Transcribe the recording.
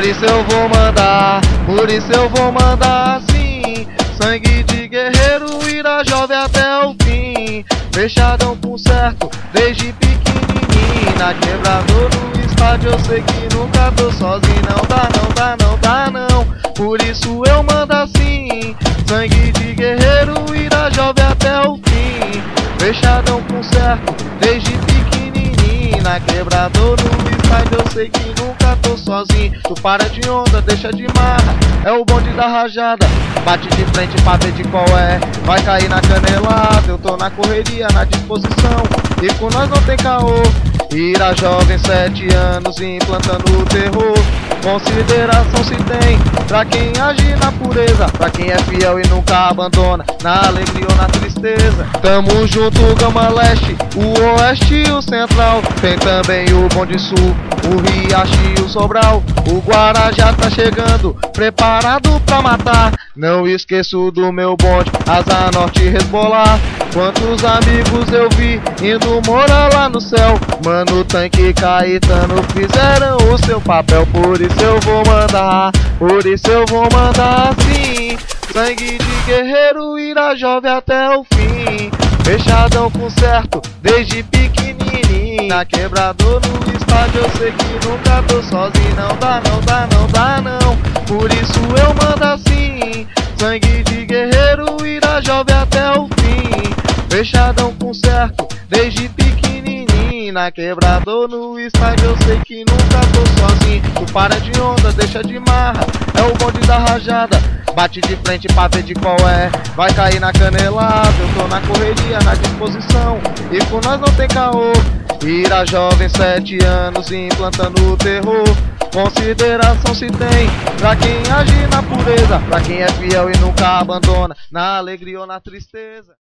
Por isso eu vou mandar, por isso eu vou mandar sim. Sangue de guerreiro irá jovem até o fim. Fechadão com certo, desde pequenininho. Na quebrador no estádio eu sei que nunca tô sozinho. Não dá, não dá, não dá não. Por isso eu mando assim. Sangue de guerreiro irá jovem até o fim. Fechadão com certo, desde pequenininho. Na quebrador no estádio eu sei que nunca tô sozinho. Tu para de onda, deixa de marra, é o bonde da rajada. Bate de frente pra ver de qual é, vai cair na canelada. Eu tô na correria, na disposição, e com nós não tem caô. Ira jovem, 7 anos, implantando o terror. Consideração se tem pra quem age na pureza, pra quem é fiel e nunca abandona, na alegria ou na tristeza. Tamo junto, Gama Leste, o Oeste e o Central. Tem também o Bonde Sul, o Riacho e o Sobral. O Guará já tá chegando, preparado pra matar. Não esqueço do meu bonde, Asa Norte resbolar. Quantos amigos eu vi indo morar lá no céu. Mano, Tanque e Caetano fizeram o seu papel. Por isso eu vou mandar, por isso eu vou mandar sim. Sangue de guerreiro irá jovem até o fim. Fechadão com certo, desde pequenininho. Na quebrador no estádio eu sei que nunca tô sozinho. Não dá, não dá, não dá não. Por isso eu mando assim. Sangue de guerreiro irá jovem até o fim. Fechadão com certo, desde pequenininho. Na quebrador no estádio eu sei que nunca tô sozinho. Tu para de onda, deixa de marra, é o bonde da rajada. Bate de frente pra ver de qual é, vai cair na canelada. Eu tô na correria, na disposição, e com nós não tem caô. Ira jovem, 7 anos, implantando o terror. Consideração se tem pra quem age na pureza, pra quem é fiel e nunca abandona, na alegria ou na tristeza.